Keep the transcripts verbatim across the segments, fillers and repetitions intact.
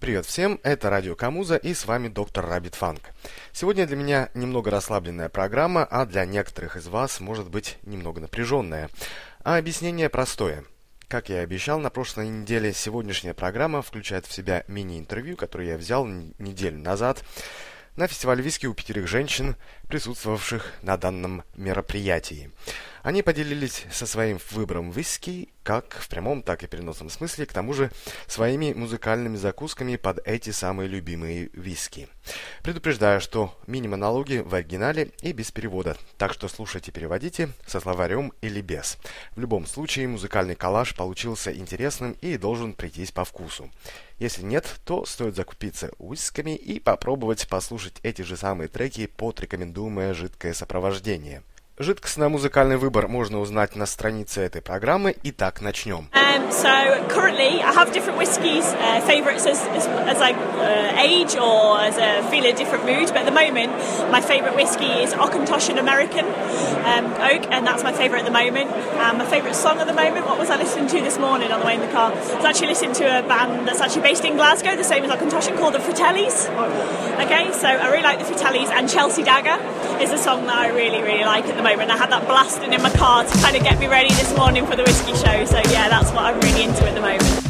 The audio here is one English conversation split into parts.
Привет всем, это Радио Камуза и с вами доктор Rabbit Funk. Сегодня для меня немного расслабленная программа, а для некоторых из вас может быть немного напряженная. А объяснение простое. Как я и обещал на прошлой неделе, сегодняшняя программа включает в себя мини-интервью, которое я взял неделю назад на фестивале виски у пятерых женщин, присутствовавших на данном мероприятии. Они поделились со своим выбором виски, как в прямом, так и в переносном смысле, к тому же своими музыкальными закусками под эти самые любимые виски. Предупреждаю, что мини-монологи в оригинале и без перевода, так что слушайте, переводите со словарем или без. В любом случае, музыкальный коллаж получился интересным и должен прийтись по вкусу. Если нет, то стоит закупиться висками и попробовать послушать эти же самые треки под рекомендуемое жидкое сопровождение. Жидкостно-музыкальный выбор можно узнать на странице этой программы. Итак, начнем. Um, so currently I have different whiskies, uh, favourites as, as, as I uh, age or as I feel a different mood. But at the moment, my favourite whiskey is Auchentoshan American um, Oak, and that's my favourite at the moment. And my favourite song at the moment, what was I listening to this morning on the way in the car? I was actually listening to a band that's actually based in Glasgow, the same as Auchentoshan, called the Fratellis. Okay, so I really like the Fratellis, and Chelsea Dagger is a song that I really, really like at the moment. I had that blasting in my car to kind of get me ready this morning for the whiskey show. So yeah, that's what I'm really into at the moment.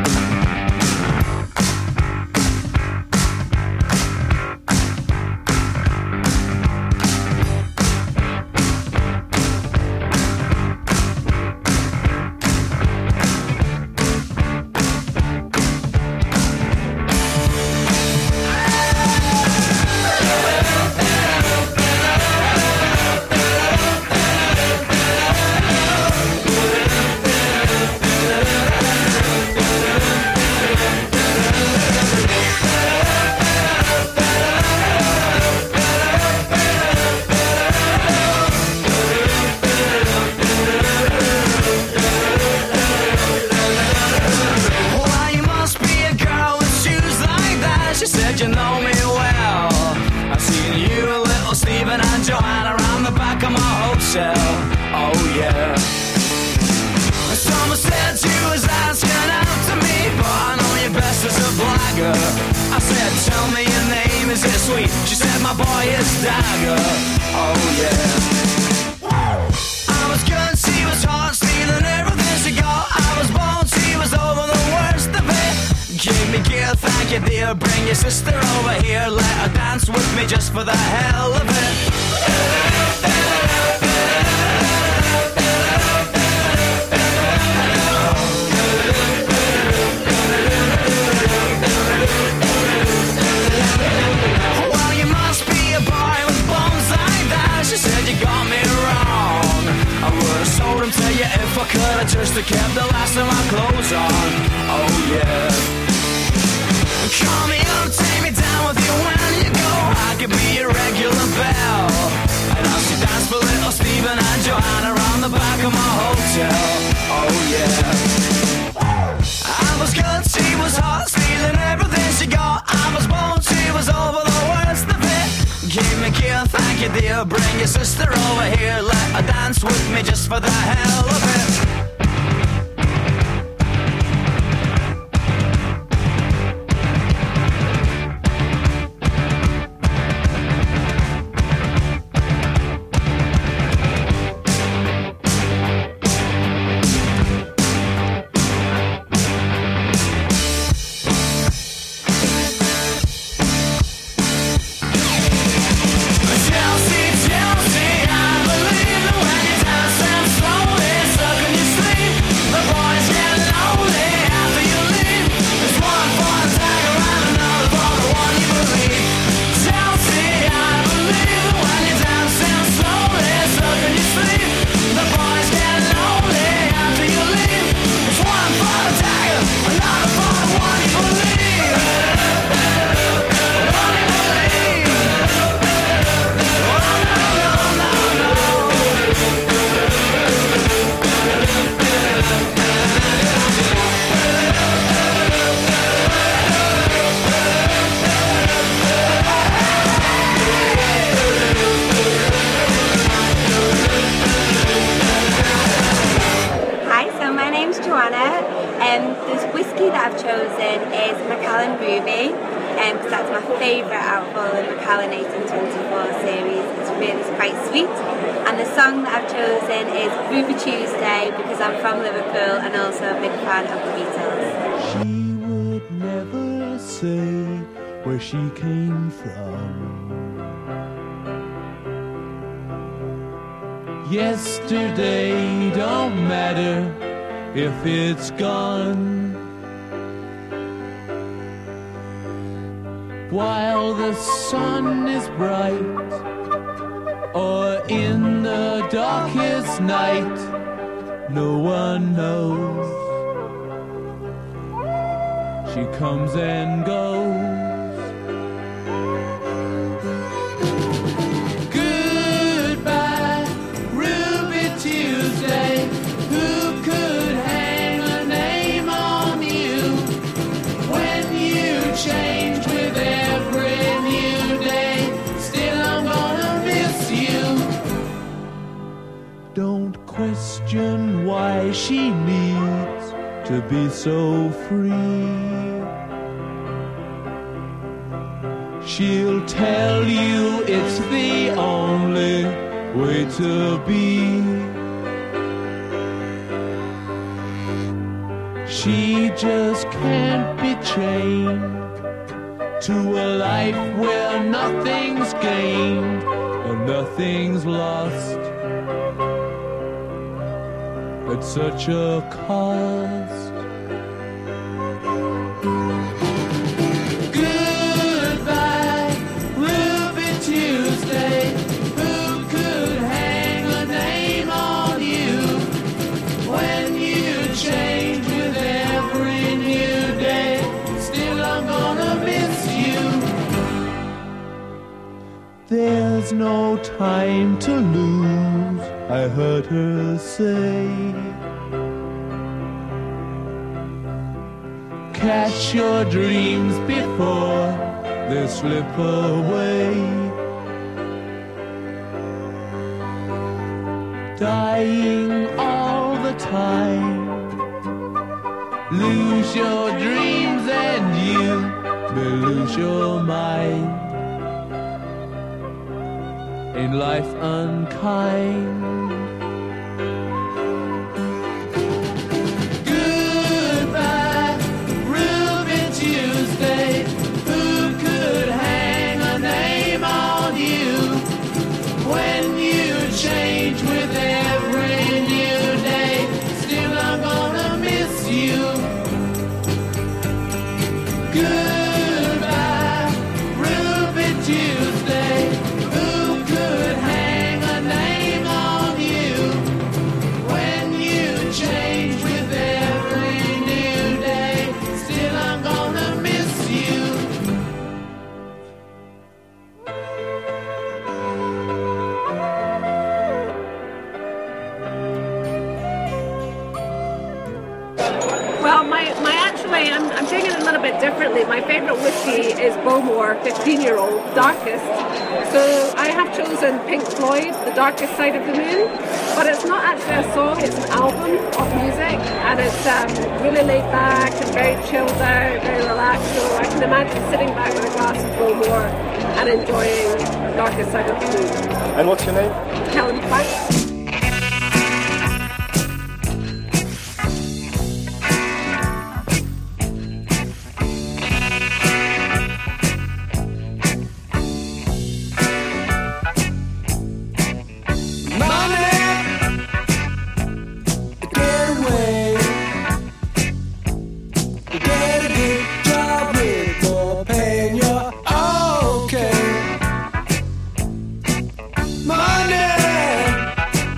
Bring your sister over here, let her dance with me just for the hell of it. Chelsea, Chelsea, I believe that when you dance and slowly suck on your Boomy, um, because that's my favourite out of all of the Macallan eighteen twenty-four series. It's really quite sweet. And the song that I've chosen is Ruby Tuesday because I'm from Liverpool and also a big fan of the Beatles. She would never say where she came from. Yesterday don't matter if it's gone. While the sun is bright, or in the darkest night, no one knows. She comes and goes. Goodbye, Ruby Tuesday. Who could hang a name on you when you change with every new day? Still, I'm gonna miss you. Don't question why she needs to be so free. She'll tell you it's the only way to be. She just can't be chained to a life where nothing's gained and nothing's lost at such a cost. Goodbye, Ruby Tuesday. Who could hang a name on you when you change with every new day? Still, I'm gonna miss you. There's no time to lose, I heard her say. Catch your dreams before they slip away. Dying all the time. Lose your dreams and you may lose your mind. Ain't life unkind? Goodbye, Ruby Tuesday. Who could hang a name on you when you change with every new day? Still, I'm gonna miss you. Goodbye, Ruby Tuesday. Who could hang a name on you when you change with every new day? Still, I'm gonna miss you. Well, my, my actually, I'm, I'm doing it a little bit differently. My favourite whiskey is Bowmore fifteen-year-old Darkest. So I have chosen Pink Floyd, The Darkest Side of the Moon, but it's not actually a song, it's an album of music, and it's um, really laid back and very chilled out, very relaxed. So I can imagine sitting back with a glass of Bowmore and enjoying Darkest Side of the Moon. And what's your name? Helen Plank. Money,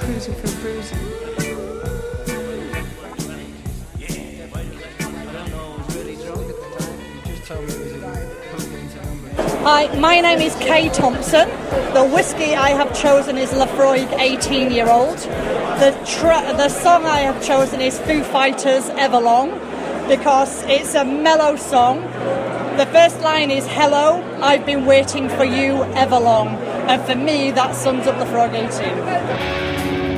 cruising for bruising. Hi, my name is Kay Thompson. The whiskey I have chosen is Laphroaig eighteen year old. The, tra- the song I have chosen is Foo Fighters Everlong because it's a mellow song. The first line is hello, I've been waiting for you everlong. And for me that sums up Laphroaig eighteen.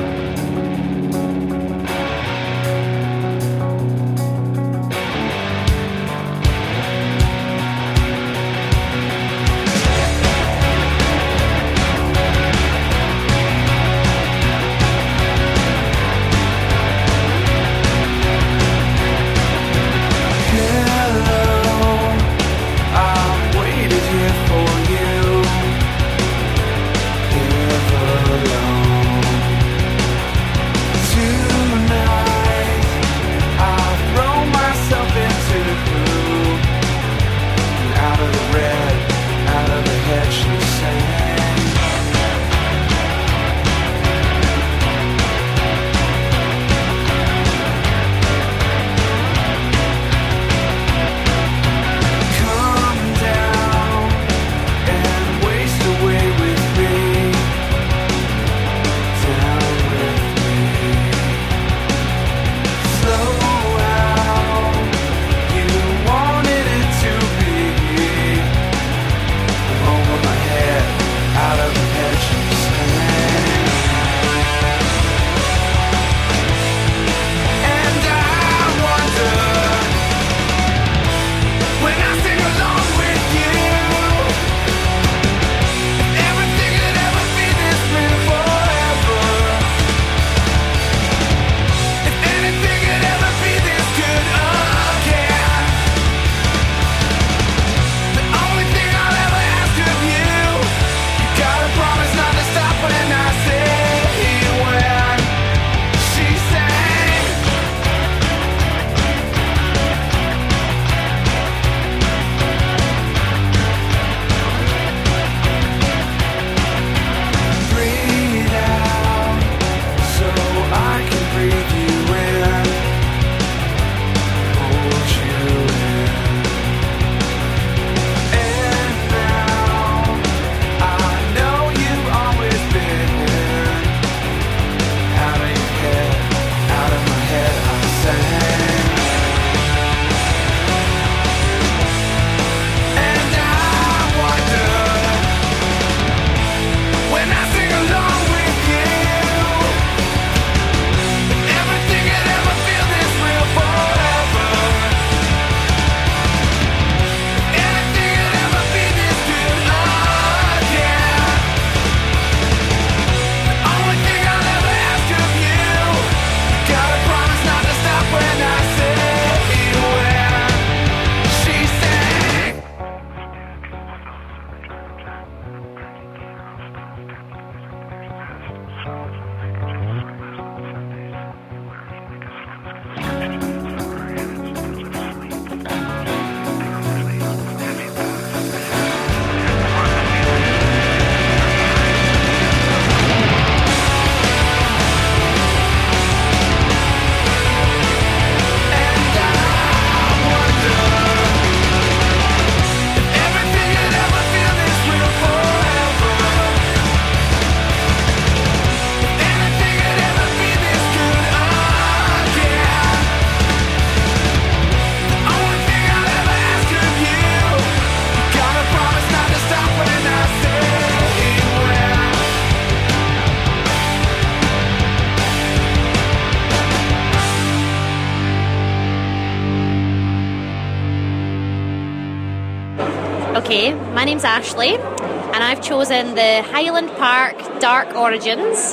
Okay, my name's Ashley, and I've chosen the Highland Park Dark Origins.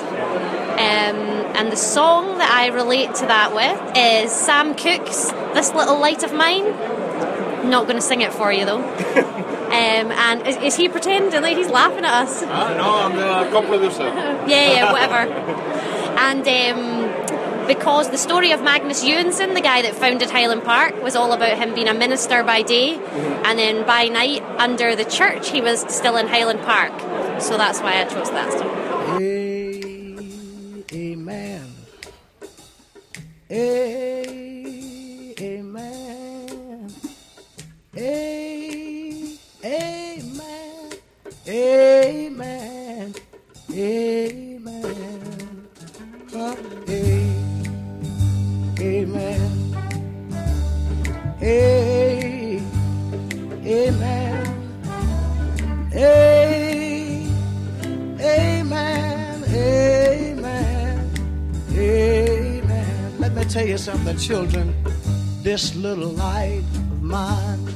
Um, and the song that I relate to that with is Sam Cooke's This Little Light of Mine. Not going to sing it for you though. um, and is, is he pretending like he's laughing at us? Uh, no, I'm the co-producer. yeah, yeah, whatever. And um, because the story of Magnus Johansson, the guy that founded Highland Park, was all about him being a minister by day, mm-hmm. and then by night, under the church, he was still in Highland Park. So that's why I chose that song. Hey, hey. tell you something, children. This little light of mine,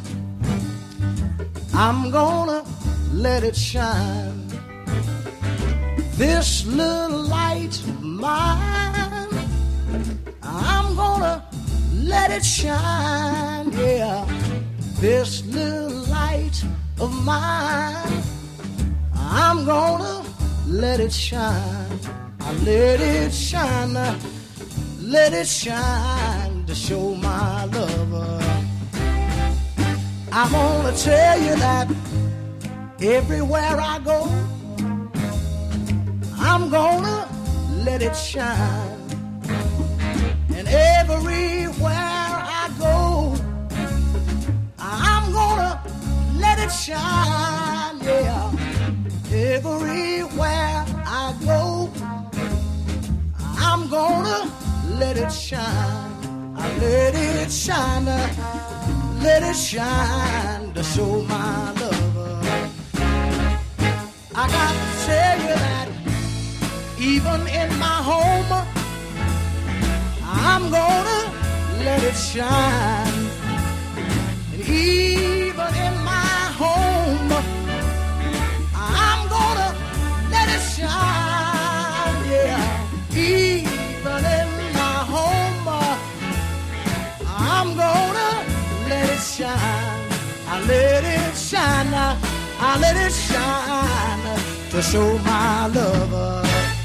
I'm gonna let it shine. This little light of mine, I'm gonna let it shine, yeah. This little light of mine, I'm gonna let it shine. I let it shine, let it shine to show my lover. I'm gonna tell you that everywhere I go, I'm gonna let it shine. And everywhere I go, I'm gonna let it shine, yeah. Everywhere I go, I'm gonna let it shine. I let it shine, let it shine to show my lover. I got to tell you that even in my home, I'm gonna let it shine. And even in my home, I'm gonna let it shine, yeah. Even in my home, I'm gonna let it shine. I let it shine, I let it shine to show my lover.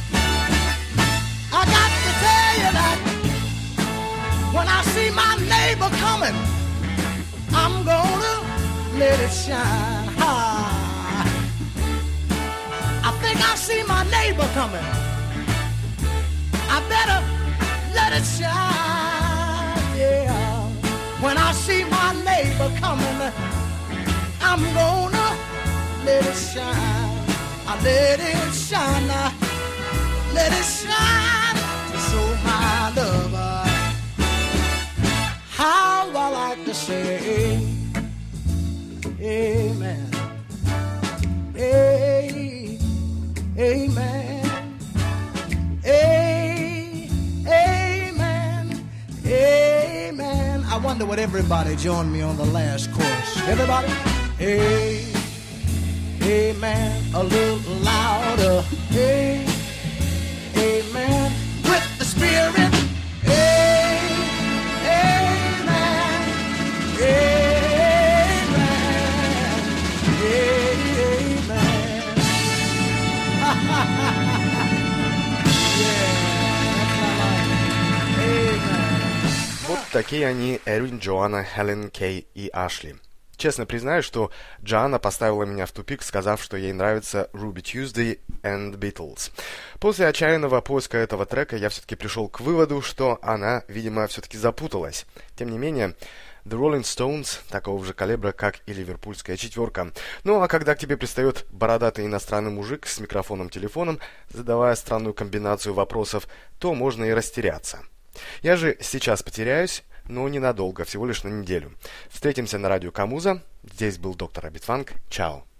I got to tell you that when I see my neighbor coming, I'm gonna let it shine. Ha. I think I see my neighbor coming. I better let it shine, yeah. When I see my neighbor coming, I'm gonna let it shine. I let it shine, let it shine to show my lover. How I like to say amen, amen, amen, amen, amen. I wonder would everybody join me on the last chorus. Everybody, amen. Amen, a little louder. Hey, amen, with the Spirit. Hey, amen, amen, amen. Yeah, amen. Вот такие они: Эрин, Джоанна, Хелен, Кей и Ашли. Честно признаюсь, что Джоанна поставила меня в тупик, сказав, что ей нравится Ruby Tuesday and Beatles. После отчаянного поиска этого трека я все-таки пришел к выводу, что она, видимо, все-таки запуталась. Тем не менее, The Rolling Stones такого же калибра, как и Ливерпульская четверка. Ну а когда к тебе пристает бородатый иностранный мужик с микрофоном-телефоном, задавая странную комбинацию вопросов, то можно и растеряться. Я же сейчас потеряюсь, но ненадолго, всего лишь на неделю. Встретимся на радио Камуза. Здесь был доктор Рабит Фанк. Чао.